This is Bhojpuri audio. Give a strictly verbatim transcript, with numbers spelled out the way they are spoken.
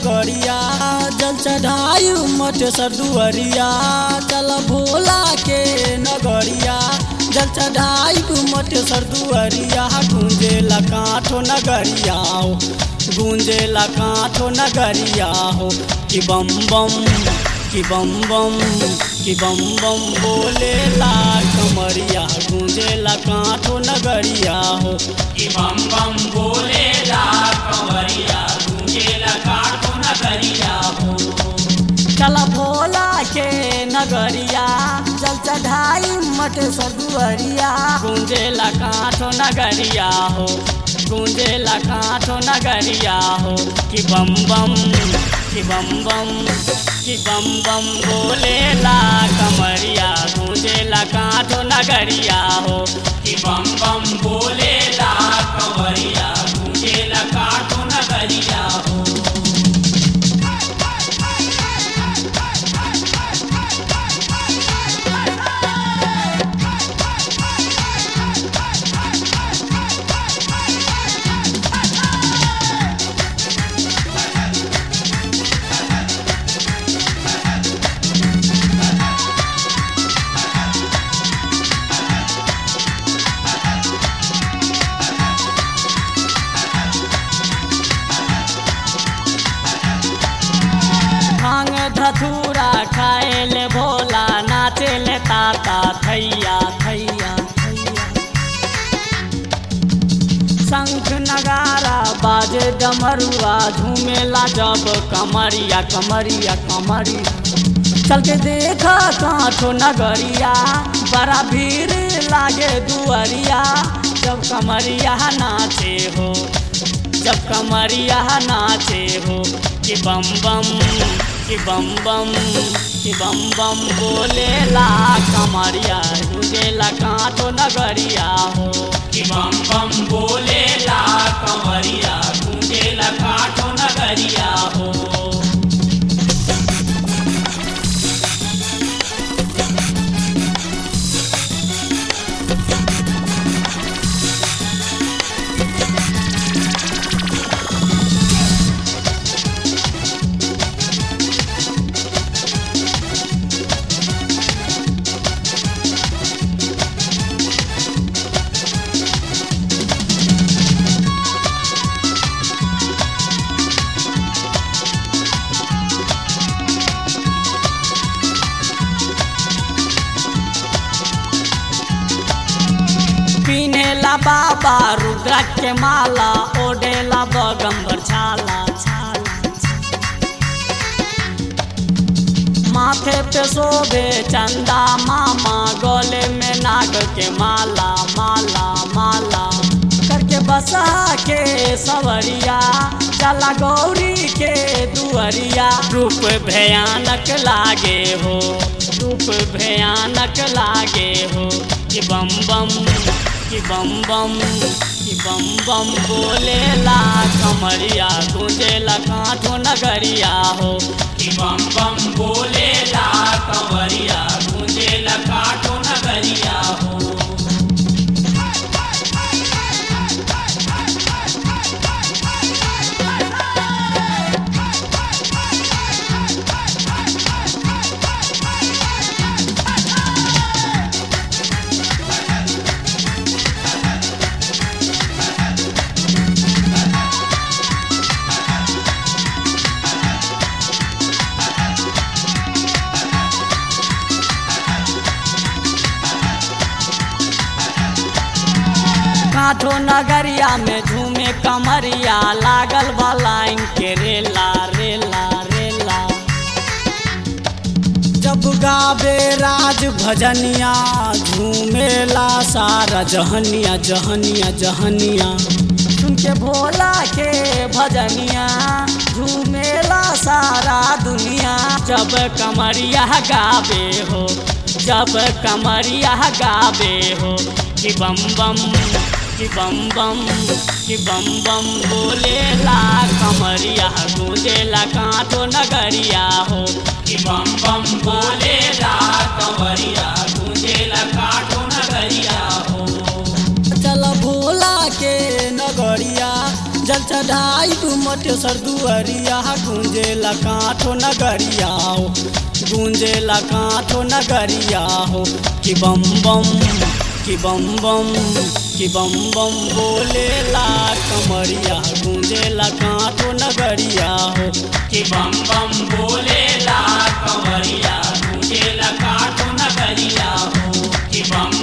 नगरिया जल चढ़ाई मठ सरदुअरिया चल भोला के नगरिया जल चढ़ाई मठ सरदुअरिया गूंजे कांठो नगरिया हो गूंजे कांठो नगरिया हो कि बम बम कि बम बम कि बम बम बोले ला कमरिया गूंजे कांठो नगरिया हो कि बम बम बोले ला कमरिया गूंजे कांठो नगरिया हो। चल भोला के नगरिया जल चढ़ाई मठ सरदुअरिया गूंजे कांठो नगरिया हो गूंजे कांठो नगरिया हो कि बम बम कि बम बम कि बम बम बोले ला कमरिया गूंजे कांठो नगरिया हो कि बम बम बोले ला कमरिया गूंजे कांठो नगरिया हो। भांग धतूरा खाएल भोला नाचेल ताता थैया थैया थैया शंख नगारा बाजे डमरुआ झूमेला जब कमरिया कमरिया कमरिया चल के देखा कांठो नगरिया बड़ा भीड़ लागे दुअरिया जब कमरिया नाचे हो जब कमरिया नाचे हो कि बम बम कि बम बम कि बम बम बोले ला कमरिया गूंजे कांठो नगरिया हो कि बम बम बोले ला कमरिया गूंजे कांठो नगरिया हो। पिन्हेला बाबा रुद्राक्ष के माला ओढ़ेला बगंबर छाला छाला माथे पे शोभे चंदा मामा गले में नाग के माला माला माला करके बसा के सवरिया चला गौरी के दुअरिया रूप भयानक लागे हो रूप भयानक लागे हो कि बम बम कि बम बम कि बम बम बोले ला कमरिया गूंजे कांठो नगरिया हो कि बम बम बोले ला कमरिया गूंजे कांठो नगरिया हो। कांठो नगरिया में झूमे कमरिया लागल लाइन के रेला रेला रेला जब गावे राज भजनिया झूमेला सारा जहनिया जहनिया जहनिया सुन के भोला के भजनिया झूमेला सारा दुनिया जब कमरिया गावे हो जब कमरिया गावे हो कि बम बम कि बम बम कि बम बम बोले ला कमरिया गूंजे कांठो नगरिया हो कि बम बम बोले ला कमरिया गूंजे कांठो नगरिया हो। चल भोला के नगरिया जल जल चढ़ाई मटेश्वर दुअरिया गूंजेला कांठो नगरिया हो गूंजेला कांठो नगरिया हो कि बम बम कि बम बम कि बम बम बोलेला कमरिया गूंजेला कांठो नगरिया हो कि बम बम बोलेला कंवरिया गूंजेला काठो नगरिया हो कि बम